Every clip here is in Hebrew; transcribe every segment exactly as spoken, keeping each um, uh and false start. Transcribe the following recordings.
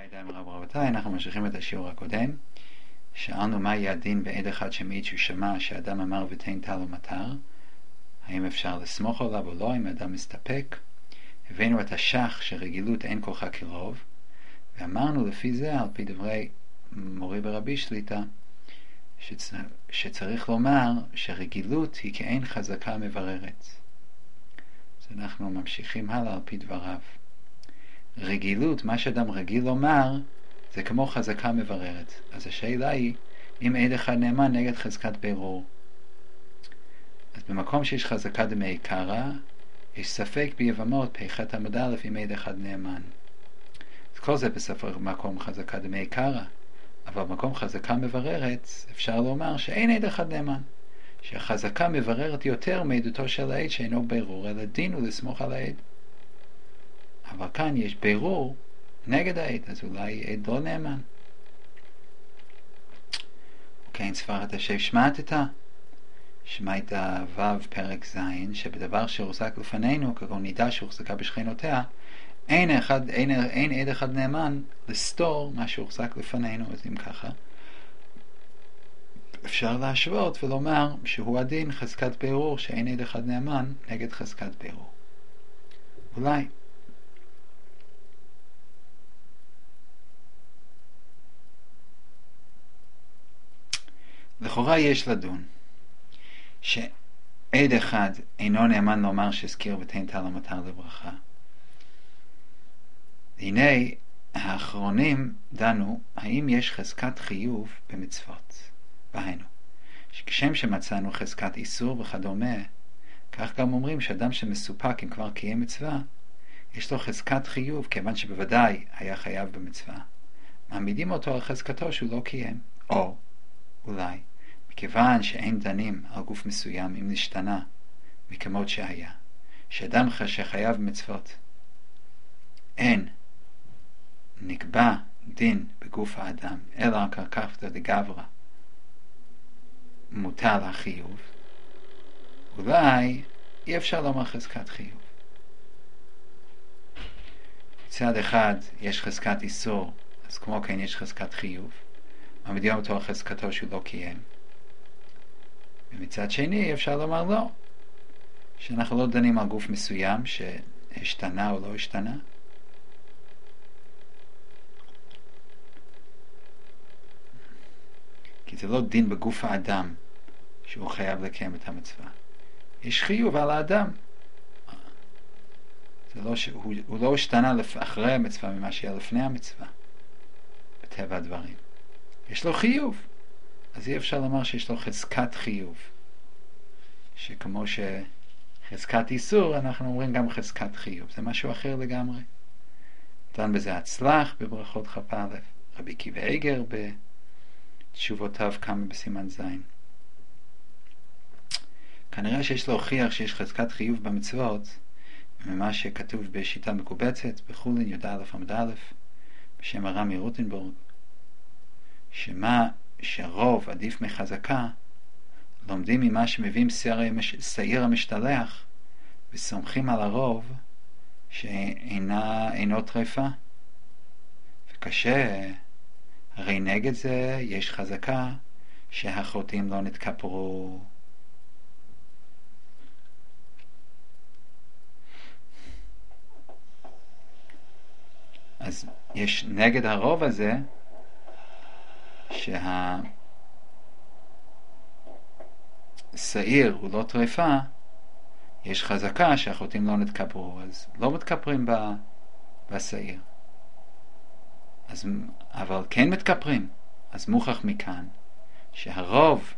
ידיים רב רבותיי, אנחנו ממשיכים את השיעור הקודם. שאלנו מה יהיה הדין בעד אחד שמעיד שהוא שמע שאדם אמר ותן טל ומטר, האם אפשר לסמוך עליו או לא, אם האדם מסתפק. הבאנו את השח שרגילות אין כוחה כרוב, ואמרנו לפי זה, על פי דברי מורי ברבי שליטה, שצ... שצריך לומר שרגילות היא כאין חזקה מבררת. אז אנחנו ממשיכים הלאה על פי דבריו. רגילות, מה שאדם רגיל לומר, זה כמו חזקה מבררת. אז השאלה היא, אם עד אחד נאמן נגד חזקת בירור. אז במקום שיש חזקה דמי קרא, יש ספק ביבמות פחת עמוד א' אם עד אחד נאמן. אז כל זה בספר מקום חזקה דמי קרא, אבל במקום חזקה מבררת, אפשר לומר שאין עד אחד נאמן. שהחזקה מבררת יותר מעדותו של העד שאינו בירור, אלא דין הוא לסמוך על העד. אבל כאן יש בירור נגד העד, אז אולי עד לא נאמן. אוקיי, ספרת השב שמעתתה, שמעתה ו' פרק ז', שבדבר שהוחזק לפנינו, כגון נידה שהוחזקה בשכנותיה, אין, אחד, אין, אין עד אחד נאמן לסתור מה שהוחזק לפנינו. אז אם ככה, אפשר להשוות ולומר שהוא הדין חזקת בירור, שאין עד אחד נאמן נגד חזקת בירור. אולי. לכאורה יש לדון שעד אחד אינו נאמן לומר שהזכיר ותן טל ומטר לברכה. הנה האחרונים דנו האם יש חזקת חיוב במצוות. בהיינו, שכשם שמצאנו חזקת איסור וכדומה, כך גם אומרים שאדם שמסופק אם כבר קיים מצווה, יש לו חזקת חיוב, כיוון שבוודאי היה חייב במצווה. מעמידים אותו על חזקתו שהוא לא קיים. או אולי מכיוון שאין דנים על גוף מסוים אם נשתנה מכמות שהיה, שאדם שחייב במצוות אין נקבע דין בגוף האדם אלא כרקפתא דגברא מוטל החיוב, אולי אי אפשר לומר חזקת חיוב. מצד אחד יש חזקת איסור, אז כמו כן יש חזקת חיוב, מעמידים אותו על חזקתו שהוא לא קיים. ומצד שני אפשר לומר לא, שאנחנו לא דנים על גוף מסוים שהשתנה או לא השתנה. כי זה לא דין בגוף האדם שהוא חייב לקיים את המצווה. יש חיוב על האדם. זה לא ש... הוא, הוא לא השתנה אחרי המצווה ממה שהיה לפני המצווה. בטבע הדברים. יש לו חיוב. אז אי אפשר לומר שיש לו חזקת חיוב. שכמו שחזקת איסור, אנחנו אומרים גם חזקת חיוב. זה משהו אחר לגמרי. דן בזה הצלח בברכות כ"א. רבי עקיבא איגר בתשובותיו כמה בסימן זין. כנראה שיש להוכיח שיש חזקת חיוב במצוות, ממה שכתוב בשיטה מקובצת, בחולין י"א עמוד א', בשם הרמי רוטנבורג, שמה שרוב עדיף מחזקה, לומדים ממה שמביאים שעיר המשתלח, וסומכים על הרוב שאינו טרפה. וקשה, הרי נגד זה יש חזקה שהחוטאים לא נתכפרו. אז יש נגד הרוב הזה שהשעיר הוא לא טרפה, יש חזקה שהחוטאים לא נתכפרו, אז לא מתכפרים בשעיר. אז, אבל כן מתכפרים. אז מוכח מכאן שהרוב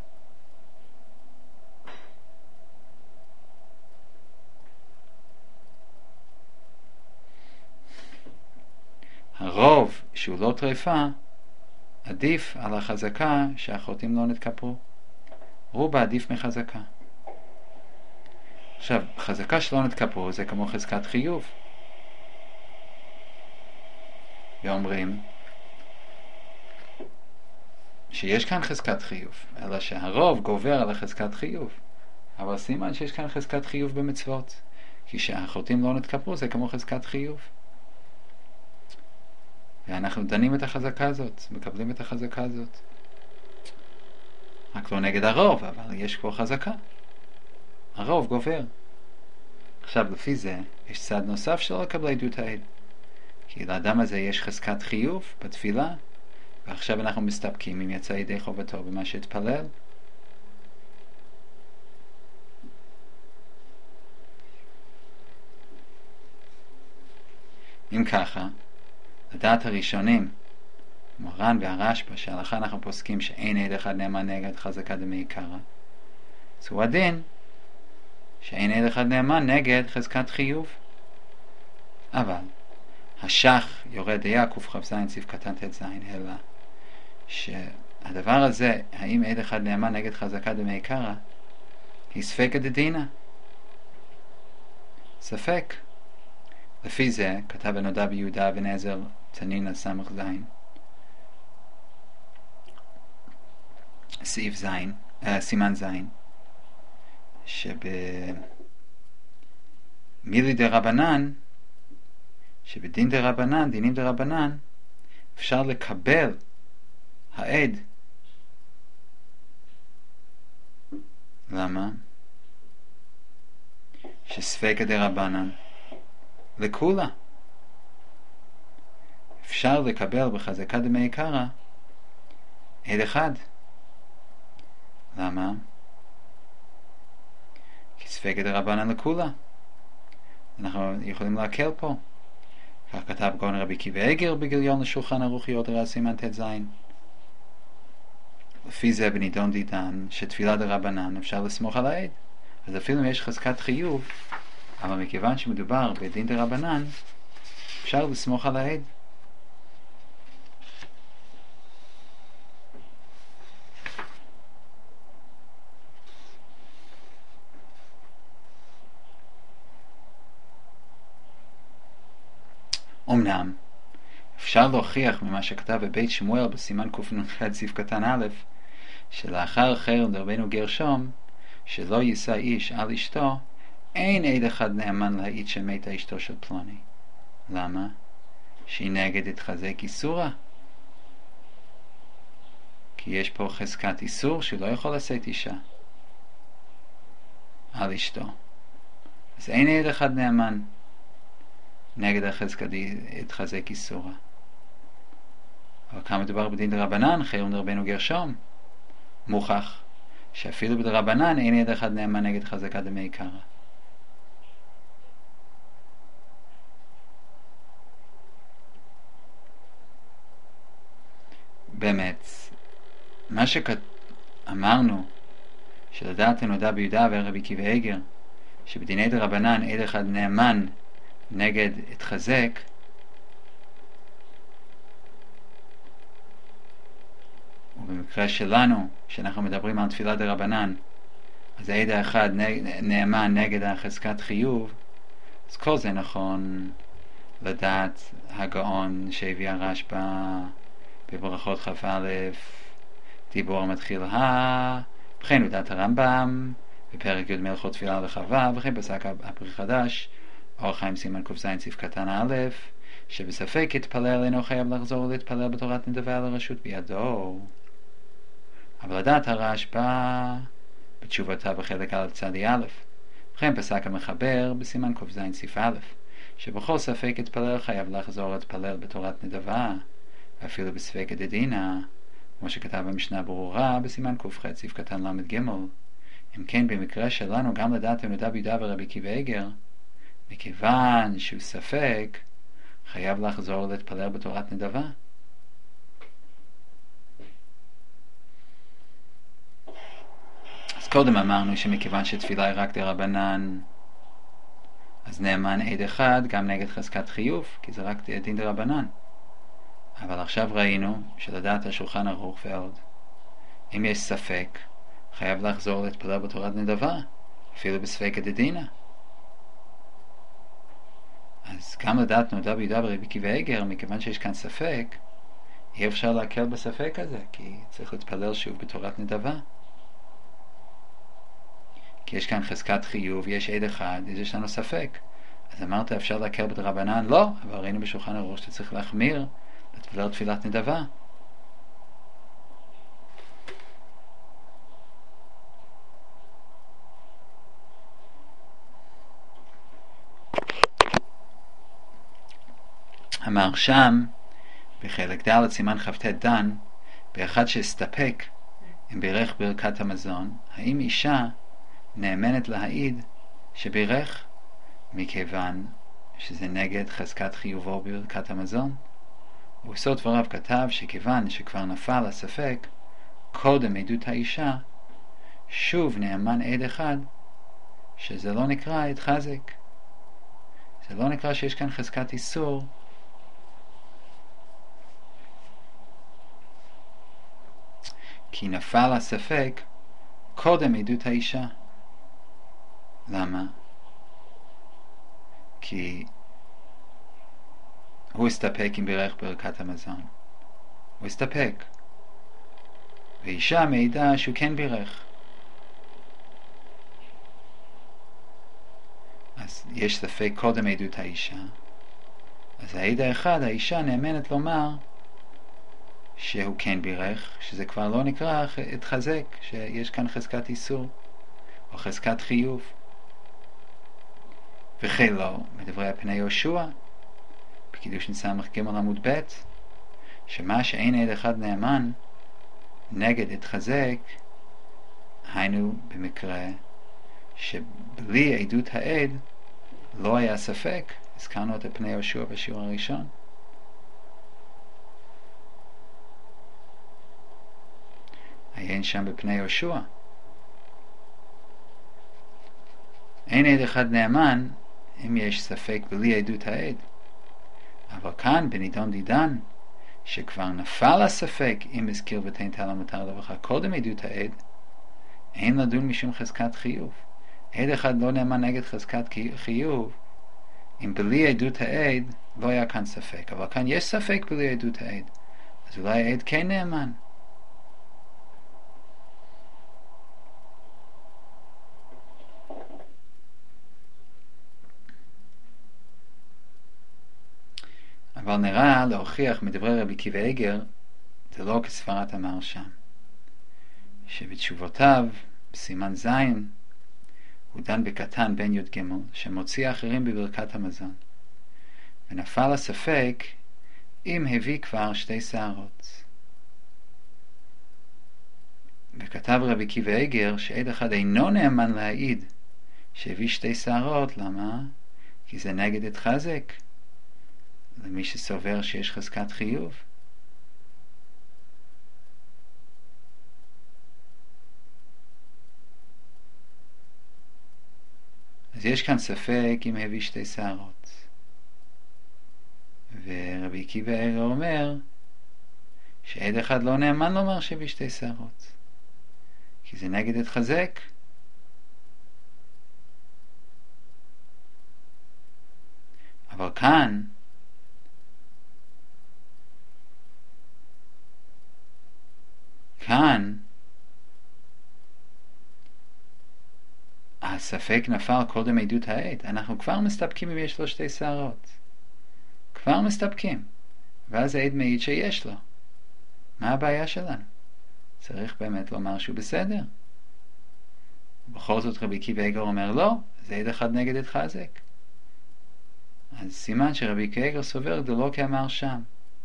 הרוב שהוא לא טרפה עדיף על החזקה שהחוטאים לא נתכפרו. רובה עדיף מחזקה. עכשיו, חזקה שלא נתכפרו זה כמו חזקת חיוב. ואומרים שיש כאן חזקת חיוב, אלא שהרוב גובר על החזקת חיוב. אבל סימן שיש כאן חזקת חיוב במצוות. כי שהחוטאים לא נתכפרו זה כמו חזקת חיוב. ואנחנו דנים את החזקה הזאת, מקבלים את החזקה הזאת. רק לא נגד הרוב, אבל יש כבר חזקה. הרוב גובר. עכשיו, לפי זה, יש צד נוסף שלא לקבל עדות העד. כי לאדם הזה יש חזקת חיוב בתפילה, ועכשיו אנחנו מסתפקים אם יצא ידי חובתו במה שהתפלל. אם ככה, לדעת הראשונים, מורן והרשב"א, שההלכה אנחנו פוסקים שאין עד אחד נאמן נגד חזקה דמעיקרא, זהו הדין שאין עד אחד נאמן נגד חזקת חיוב. אבל השח יורד דיה קכ"ז סעיף קטן ט"ז, אלא שהדבר הזה, האם עד אחד נאמן נגד חזקה דמעיקרא, היא ספקא דדינא. ספק. לפי זה כתב הנודע ביהודה אבן עזר תנינא סמך זין, סעיף זין, אה, סימן זין, שבמילי דרבנן, שבדין דרבנן, דינים דרבנן, אפשר לקבל העד. למה? שספקא דרבנן לכולה. אפשר לקבל בחזקה דמעיקרא עד אחד. למה? כי ספקא דרבנן לכולה. אנחנו יכולים להקל פה. כך כתב גאון רבי עקיבא איגר בגיליון לשולחן ערוך יורדא סימן ט"ז. לפי זה בנידון דידן שתפילה דרבנן אפשר לסמוך על העד. אז אפילו אם יש חזקת חיוב, אבל מכיוון שמדובר בדין דרבנן, אפשר לסמוך על העד. אמנם, אפשר להוכיח ממה שכתב בבית שמואל בסימן קנ"ח סעיף קטן א', שלאחר חרם דרבנו גרשום, שלא יישא איש על אשתו, אין עד אחד נאמן להעיד שמתה אשתו של פלוני. למה? שהיא נגד התחזק איסורה. כי יש פה חזקת איסור שהוא לא יכול לשאת אישה על אשתו. אז אין עד אחד נאמן נגד החזקת התחזק איסורה. אבל כמה מדובר בדין דרבנן, חרם דרבנו גרשום, מוכח שאפילו בדרבנן אין עד אחד נאמן נגד חזקה דמעיקרא. באמת, מה שאמרנו, שלדעת הנודע ביהודה ורבי עקיבא איגר, שבדיני דרבנן עד אחד נאמן נגד התחזק, ובמקרה שלנו, שאנחנו מדברים על תפילה דרבנן, אז העד האחד נאמן נגד החזקת חיוב, אז כל זה נכון לדעת הגאון שהביא הרשב"א בברכות כ"א, דיבור מתחיל ה, וכן לדעת הרמב"ם בפרק י' מלכות תפילה לחווה, וכן פסק הפרי חדש אור חיים סימן ק"ז סעיף קטן א', שבספק יתפלל אינו חייב לחזור להתפלל בתורת נדבה על הרשות בידו. אבל לדעת הרשב"א בתשובתה בחלק א' צדי א', וכן פסק המחבר בסימן ק"ז סעיף א', שבכל ספק יתפלל חייב לחזור להתפלל בתורת נדבה, ואפילו בספקא דדינא, כמו שכתב במשנה ברורה בסימן ק"ח סעיף קטן למ"ג. אם כן, במקרה שלנו גם לדעת הנודע ביהודה ורבי עקיבא איגר, מכיוון שהוא ספק, חייב לחזור להתפלל בתורת נדבה. אז קודם אמרנו שמכיוון שתפילה היא רק דרבנן, אז נאמן עד אחד גם נגד חזקת חיוב, כי זה רק דין דרבנן. אבל עכשיו ראינו שלדעת השולחן ערוך ועוד, אם יש ספק, חייב לחזור להתפלל בתורת נדבה, אפילו בספקא דדינא. אז גם לדעת נודע ביהודה ורבי עקיבא איגר, מכיוון שיש כאן ספק, אי אפשר להקל בספק הזה, כי צריך להתפלל שוב בתורת נדבה. כי יש כאן חזקת חיוב, יש עד אחד, אז יש לנו ספק. אז אמרת אפשר להקל בדרבנן? לא, אבל ראינו בשולחן ערוך שצריך להחמיר, ולא תפילת נדבה. אמר שם בחלק ד' סימן כ"ט דן, באחד שהסתפק אם בירך ברכת המזון, האם אישה נאמנת להעיד שבירך, מכיוון שזה נגד חזקת חיובו ברכת המזון? ובסוד דבריו כתב שכיוון שכבר נפל הספק קודם עדות האישה, שוב נאמן עד אחד, שזה לא נקרא התחזק, זה לא נקרא שיש כאן חזקת איסור, כי נפל הספק קודם עדות האישה. למה? כי הוא הסתפק אם בירך ברכת המזון, הוא הסתפק, ואישה מעידה שהוא כן בירך. אז יש ספק קודם עדות האישה, אז העד האחד, האישה נאמנת לומר שהוא כן בירך, שזה כבר לא נקרא התחזק, שיש כאן חזקת איסור או חזקת חיוב. וכן לא, מדברי הפני יהושע בקידושין סמך ג' עמוד ב', שמה שאין עד אחד נאמן נגד התחזק, היינו במקרה שבלי עדות העד לא היה ספק. הזכרנו את הפני יהושע בשיעור הראשון. עיין שם בפני יהושע, אין עד אחד נאמן אם יש ספק בלי עדות העד. אבל כאן בנידון דידן, שכבר נפל הספק אם הזכיר ותן טל המותר לברכה קודם עדות העד, אין לדון משום חזקת חיוב. עד אחד לא נאמן נגד חזקת חיוב אם בלי עדות העד לא היה כאן ספק. אבל כאן יש ספק בלי עדות העד, אז אולי העד כן נאמן. אבל נראה להוכיח מדברי רבי עקיבא איגר, זה לא כסברת אמר שם, שבתשובותיו בסימן זין הוא דן בקטן בן י' ג' שמוציא אחרים בברכת המזון, ונפל הספק אם הביא כבר שתי שערות. וכתב רבי עקיבא איגר שעד אחד אינו נאמן להעיד שהביא שתי שערות. למה? כי זה נגד התחזק למי שסובר שיש חזקת חיוב. אז יש כאן ספק אם הביא שתי שערות, ורבי עקיבא איגר אומר שעד אחד לא נאמן לומר שהביא שתי שערות, כי זה נגד התחזק. אבל כאן כאן הספק נפל קודם עדות העד. אנחנו כבר מסתפקים אם יש לו שתי שערות, כבר מסתפקים, ואז העד מעיד שיש לו. מה הבעיה שלנו? צריך באמת לומר שהוא בסדר. בכל זאת רבי עקיבא איגר אומר לא, זה עד אחד נגד התחזק. אז סימן שרבי עקיבא איגר סובר זה לא כאמר שם.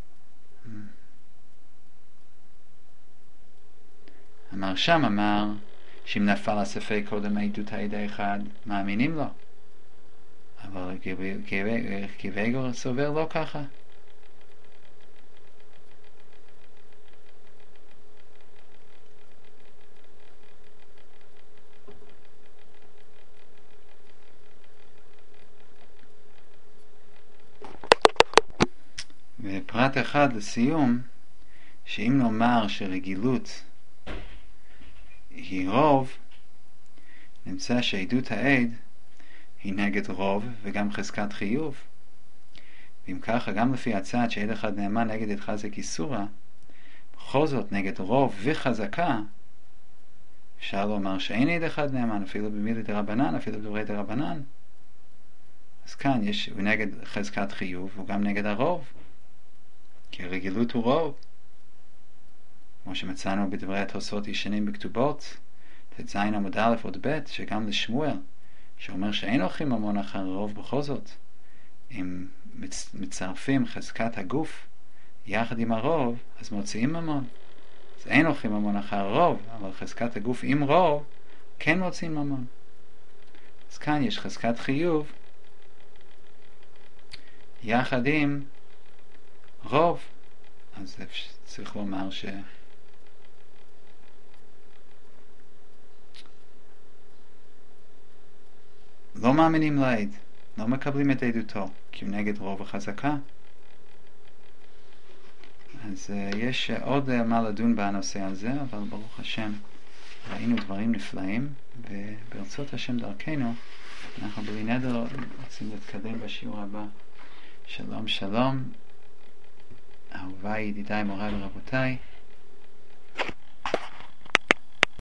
אמר שם אמר שאם נפל הספק קודם עדות העד האחד מאמינים לו, אבל עקיבא איגר סובר לא ככה. ופרט אחד לסיום, שאם נאמר שרגילות היא רוב, נמצא שעדות העד היא נגד רוב וגם חזקת חיוב. ואם ככה, גם לפי הצד שעד אחד נאמן נגד התחזק איסורה, בכל זאת נגד רוב וחזקה, אפשר לומר שאין עד אחד נאמן, אפילו במילי דרבנן, אפילו בדברי דרבנן. אז כאן יש, הוא נגד חזקת חיוב, הוא גם נגד הרוב. כי הרגילות הוא רוב. כמו שמצאנו בדברי התוספות ישנים בכתובות, תז עמוד א' עוד ב', שגם לשמואל, שאומר שאין הולכים ממון אחר הרוב בכל זאת. אם מצרפים חזקת הגוף יחד עם הרוב, אז מוציאים ממון. אז אין הולכים ממון אחר הרוב, אבל חזקת הגוף עם רוב, כן מוציאים ממון. אז כאן יש חזקת חיוב, יחד עם רוב. אז צריך לומר ש... לא מאמינים לעד, לא מקבלים את עדותו, כי הוא נגד רוב החזקה. אז uh, יש uh, עוד uh, מה לדון בנושא הזה, אבל ברוך השם ראינו דברים נפלאים, וברצות השם דרכנו אנחנו בלי נדר רוצים להתקדם בשיעור הבא. שלום שלום, אהוביי, ידידיי, מוריי ורבותיי.